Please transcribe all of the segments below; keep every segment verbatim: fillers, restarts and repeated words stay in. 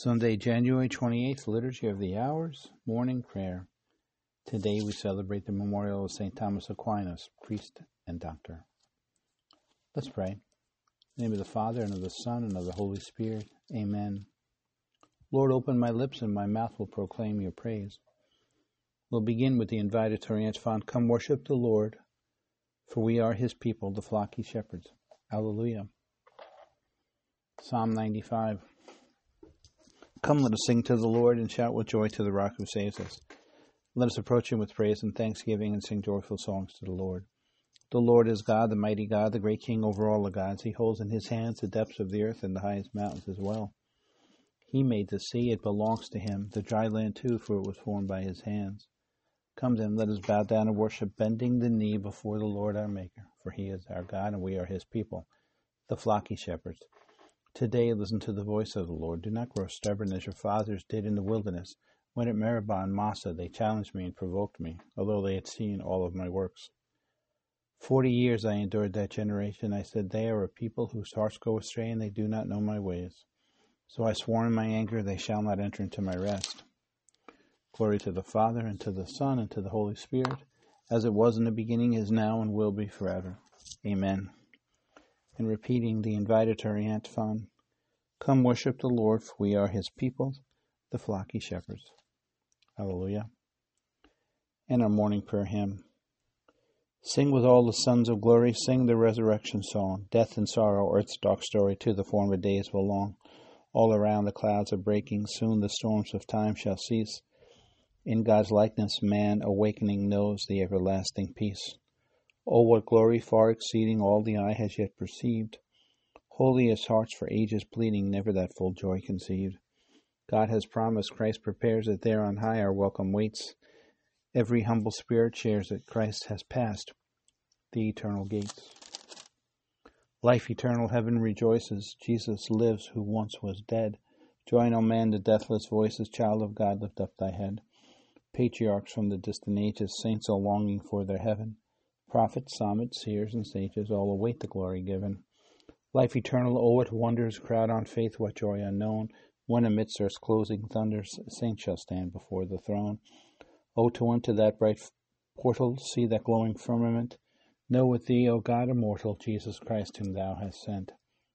Sunday, January twenty-eighth, Liturgy of the Hours, Morning Prayer. Today we celebrate the memorial of Saint Thomas Aquinas, priest and doctor. Let's pray. In the name of the Father, and of the Son, and of the Holy Spirit. Amen. Lord, open my lips, and my mouth will proclaim your praise. We'll begin with the invitatory antiphon, Come worship the Lord, for we are his people, the flock he shepherds. Alleluia. Psalm ninety-five. Come, let us sing to the Lord, and shout with joy to the rock who saves us. Let us approach him with praise and thanksgiving, and sing joyful songs to the Lord. The Lord is God, the mighty God, the great King over all the gods. He holds in his hands the depths of the earth and the highest mountains as well. He made the sea, it belongs to him, the dry land too, for it was formed by his hands. Come then, let us bow down and worship, bending the knee before the Lord our Maker, for he is our God, and we are his people, the flock he shepherds. Today listen to the voice of the Lord. Do not grow stubborn as your fathers did in the wilderness, when at Meribah and Massah they challenged me and provoked me, although they had seen all of my works. Forty years I endured that generation. I said, they are a people whose hearts go astray, and they do not know my ways. So I swore in my anger, they shall not enter into my rest. Glory to the Father, and to the Son, and to the Holy Spirit, as it was in the beginning, is now, and will be forever. Amen. And repeating the invitatory antiphon, Come worship the Lord, for we are his people, the flock he shepherds. Alleluia. And our morning prayer hymn. Sing with all the sons of glory, sing the resurrection song. Death and sorrow, earth's dark story, to the former days belong. All around the clouds are breaking, soon the storms of time shall cease. In God's likeness man awakening knows the everlasting peace. Oh, what glory far exceeding all the eye has yet perceived. Holy as hearts for ages bleeding, never that full joy conceived. God has promised, Christ prepares it there on high, our welcome waits. Every humble spirit shares it, Christ has passed the eternal gates. Life eternal heaven rejoices, Jesus lives who once was dead. Join, O man, the deathless voices, child of God, lift up thy head. Patriarchs from the distant ages, saints all longing for their heaven. Prophets, psalmists, seers, and sages all await the glory given. Life eternal, oh, what wonders crowd on faith, what joy unknown, when amidst earth's closing thunders, saints shall stand before the throne. Oh, to enter that bright portal, see that glowing firmament, know with thee, O God immortal, Jesus Christ, whom thou hast sent.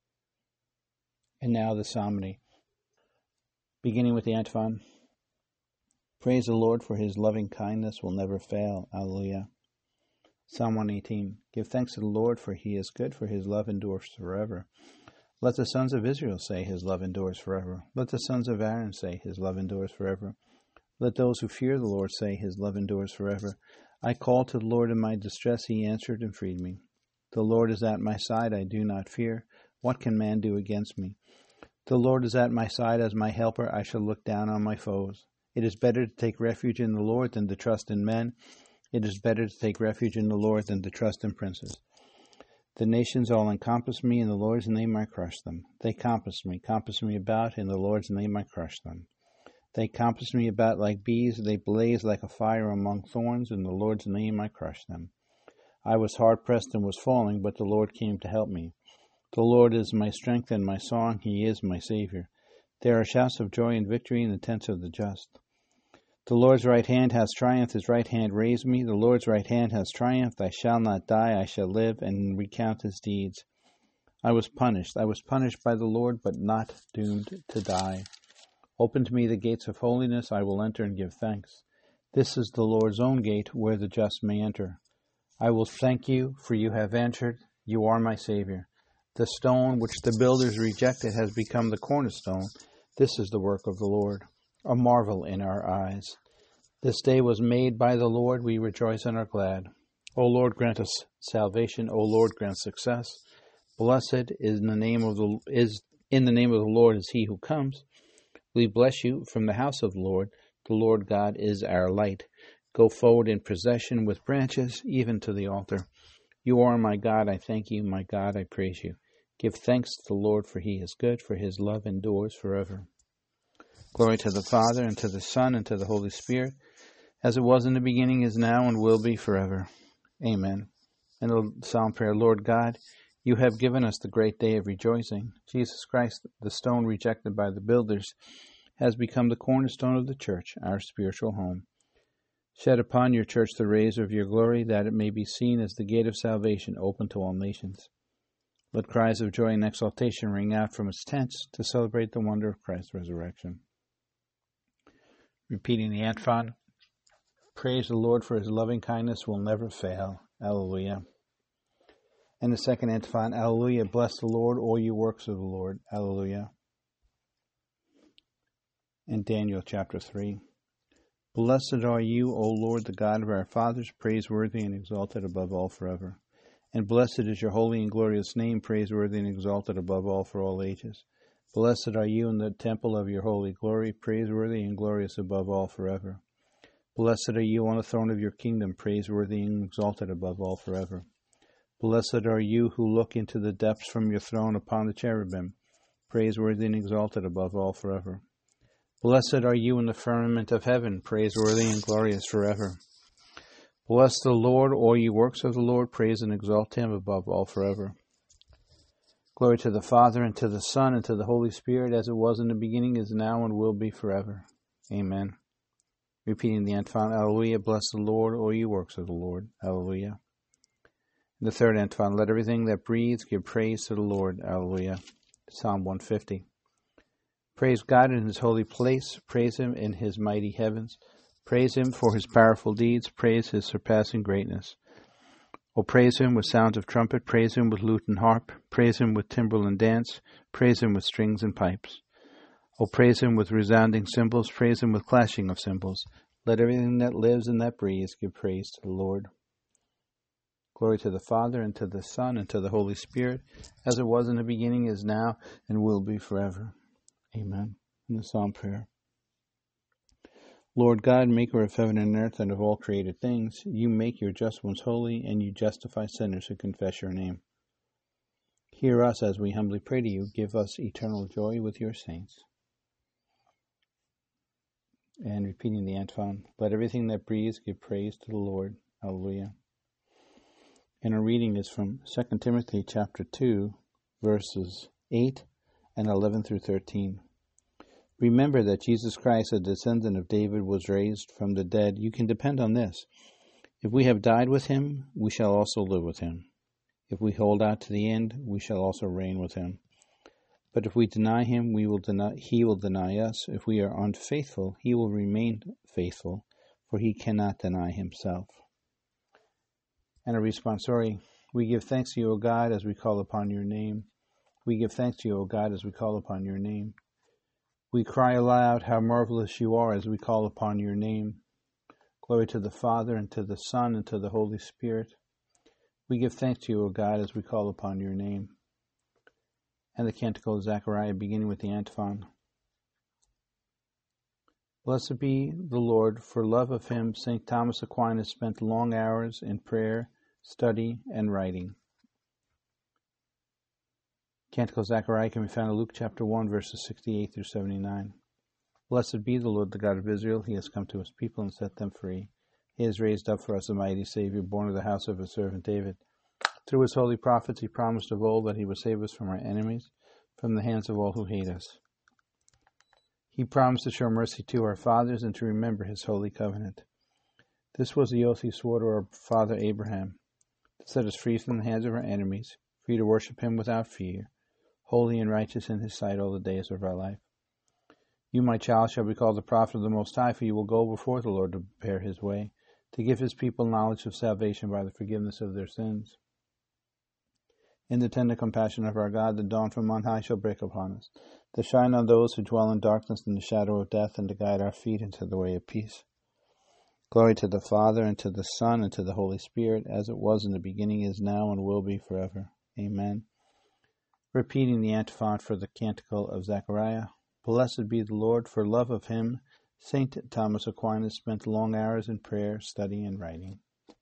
And now the psalmody, beginning with the antiphon. Praise the Lord, for his loving kindness will never fail. Alleluia. Psalm one eighteen. Give thanks to the Lord, for he is good, for his love endures forever. Let the sons of Israel say, his love endures forever. Let the sons of Aaron say, his love endures forever. Let those who fear the Lord say, his love endures forever. I called to the Lord in my distress, he answered and freed me. The Lord is at my side, I do not fear. What can man do against me? The Lord is at my side as my helper, I shall look down on my foes. It is better to take refuge in the Lord than to trust in men. It is better to take refuge in the Lord than to trust in princes. The nations all encompass me, in the Lord's name I crush them. They compass me, compass me about, in the Lord's name I crush them. They compass me about like bees, they blaze like a fire among thorns, in the Lord's name I crush them. I was hard pressed and was falling, but the Lord came to help me. The Lord is my strength and my song, he is my Savior. There are shouts of joy and victory in the tents of the just. The Lord's right hand has triumphed, his right hand raised me. The Lord's right hand has triumphed, I shall not die, I shall live and recount his deeds. I was punished, I was punished by the Lord, but not doomed to die. Open to me the gates of holiness, I will enter and give thanks. This is the Lord's own gate, where the just may enter. I will thank you, for you have answered, you are my Savior. The stone which the builders rejected has become the cornerstone. This is the work of the Lord, a marvel in our eyes. This day was made by the Lord, we rejoice and are glad. O Lord, grant us salvation. O Lord, grant success. Blessed is in the name of the is in the name of the Lord is he who comes. We bless you from the house of the Lord. The Lord God is our light. Go forward in procession with branches, even to the altar. You are my God, I thank you. My God, I praise you. Give thanks to the Lord, for he is good, for his love endures forever. Glory to the Father, and to the Son, and to the Holy Spirit, as it was in the beginning, is now, and will be forever. Amen. And the psalm prayer, Lord God, you have given us the great day of rejoicing. Jesus Christ, the stone rejected by the builders, has become the cornerstone of the church, our spiritual home. Shed upon your church the rays of your glory, that it may be seen as the gate of salvation open to all nations. Let cries of joy and exultation ring out from its tents to celebrate the wonder of Christ's resurrection. Repeating the antiphon, praise the Lord, for his loving kindness will never fail. Alleluia. And the second antiphon, Alleluia, bless the Lord, all you works of the Lord. Alleluia. And Daniel chapter three. Blessed are you, O Lord, the God of our fathers, praiseworthy and exalted above all forever. And blessed is your holy and glorious name, praiseworthy and exalted above all for all ages. Blessed are you in the temple of your holy glory, praiseworthy and glorious above all forever. Blessed are you on the throne of your kingdom, praiseworthy and exalted above all forever. Blessed are you who look into the depths from your throne upon the cherubim, praiseworthy and exalted above all forever. Blessed are you in the firmament of heaven, praiseworthy and glorious forever. Bless the Lord, all you works of the Lord, praise and exalt him above all forever. Glory to the Father, and to the Son, and to the Holy Spirit, as it was in the beginning, is now, and will be forever. Amen. Repeating the antiphon, Alleluia, bless the Lord, all you works of the Lord. Alleluia. The third antiphon, let everything that breathes give praise to the Lord. Alleluia. Psalm one fifty. Praise God in his holy place. Praise him in his mighty heavens. Praise him for his powerful deeds. Praise his surpassing greatness. O praise him with sounds of trumpet. Praise him with lute and harp. Praise him with timbrel and dance. Praise him with strings and pipes. O praise him with resounding cymbals. Praise him with clashing of cymbals. Let everything that lives and that breathes give praise to the Lord. Glory to the Father, and to the Son, and to the Holy Spirit, as it was in the beginning, is now, and will be forever. Amen. In the Psalm prayer. Lord God, maker of heaven and earth and of all created things, you make your just ones holy, and you justify sinners who confess your name. Hear us as we humbly pray to you. Give us eternal joy with your saints. And repeating the antiphon, let everything that breathes give praise to the Lord. Alleluia. And our reading is from Second Timothy chapter two, verses eight and eleven through thirteen. Remember that Jesus Christ, a descendant of David, was raised from the dead. You can depend on this. If we have died with him, we shall also live with him. If we hold out to the end, we shall also reign with him. But if we deny him, we will deny, he will deny us. If we are unfaithful, he will remain faithful, for he cannot deny himself. And a responsory, we give thanks to you, O God, as we call upon your name. We give thanks to you, O God, as we call upon your name. We cry aloud, how marvelous you are, as we call upon your name. Glory to the Father, and to the Son, and to the Holy Spirit. We give thanks to you, O God, as we call upon your name. And the Canticle of Zechariah, beginning with the antiphon. Blessed be the Lord. For love of him, Saint Thomas Aquinas spent long hours in prayer, study, and writing. Canticle of Zechariah can be found in Luke chapter one, verses sixty-eight through seventy-nine. Blessed be the Lord, the God of Israel. He has come to his people and set them free. He has raised up for us a mighty Savior, born of the house of his servant David. Through his holy prophets he promised of old that he would save us from our enemies, from the hands of all who hate us. He promised to show mercy to our fathers and to remember his holy covenant. This was the oath he swore to our father Abraham, to set us free from the hands of our enemies, free to worship him without fear, holy and righteous in his sight all the days of our life. You, my child, shall be called the prophet of the Most High, for you will go before the Lord to prepare his way, to give his people knowledge of salvation by the forgiveness of their sins. In the tender compassion of our God, the dawn from on high shall break upon us, to shine on those who dwell in darkness and the shadow of death, and to guide our feet into the way of peace. Glory to the Father, and to the Son, and to the Holy Spirit, as it was in the beginning, is now, and will be forever. Amen. Repeating the antiphon for the Canticle of Zechariah. Blessed be the Lord. For love of him, Saint Thomas Aquinas spent long hours in prayer, study, and writing.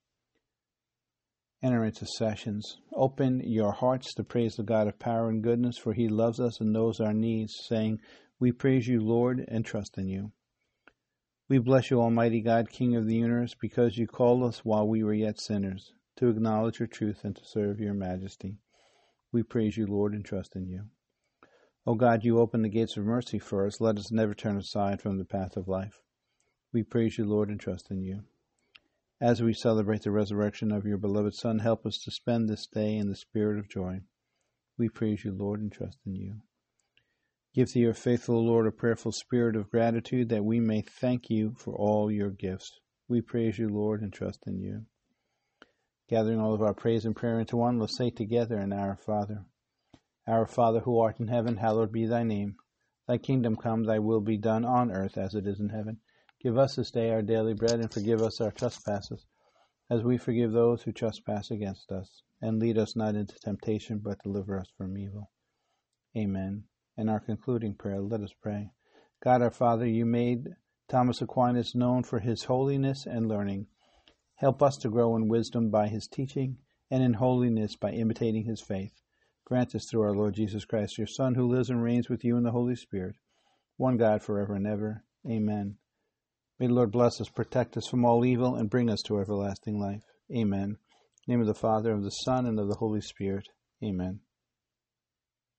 Enter into sessions. Open your hearts to praise the God of power and goodness, for he loves us and knows our needs, saying, We praise you, Lord, and trust in you. We bless you, Almighty God, King of the universe, because you called us while we were yet sinners, to acknowledge your truth and to serve your majesty. We praise you, Lord, and trust in you. O God, you open the gates of mercy for us. Let us never turn aside from the path of life. We praise you, Lord, and trust in you. As we celebrate the resurrection of your beloved Son, help us to spend this day in the spirit of joy. We praise you, Lord, and trust in you. Give to your faithful Lord a prayerful spirit of gratitude that we may thank you for all your gifts. We praise you, Lord, and trust in you. Gathering all of our praise and prayer into one, let's say together in Our Father. Our Father, who art in heaven, hallowed be thy name. Thy kingdom come, thy will be done on earth as it is in heaven. Give us this day our daily bread, and forgive us our trespasses, as we forgive those who trespass against us. And lead us not into temptation, but deliver us from evil. Amen. In our concluding prayer, let us pray. God our Father, you made Thomas Aquinas known for his holiness and learning. Help us to grow in wisdom by his teaching, and in holiness by imitating his faith. Grant this through our Lord Jesus Christ, your Son, who lives and reigns with you in the Holy Spirit, one God forever and ever. Amen. May the Lord bless us, protect us from all evil, and bring us to everlasting life. Amen. In the name of the Father, of the Son, and of the Holy Spirit. Amen.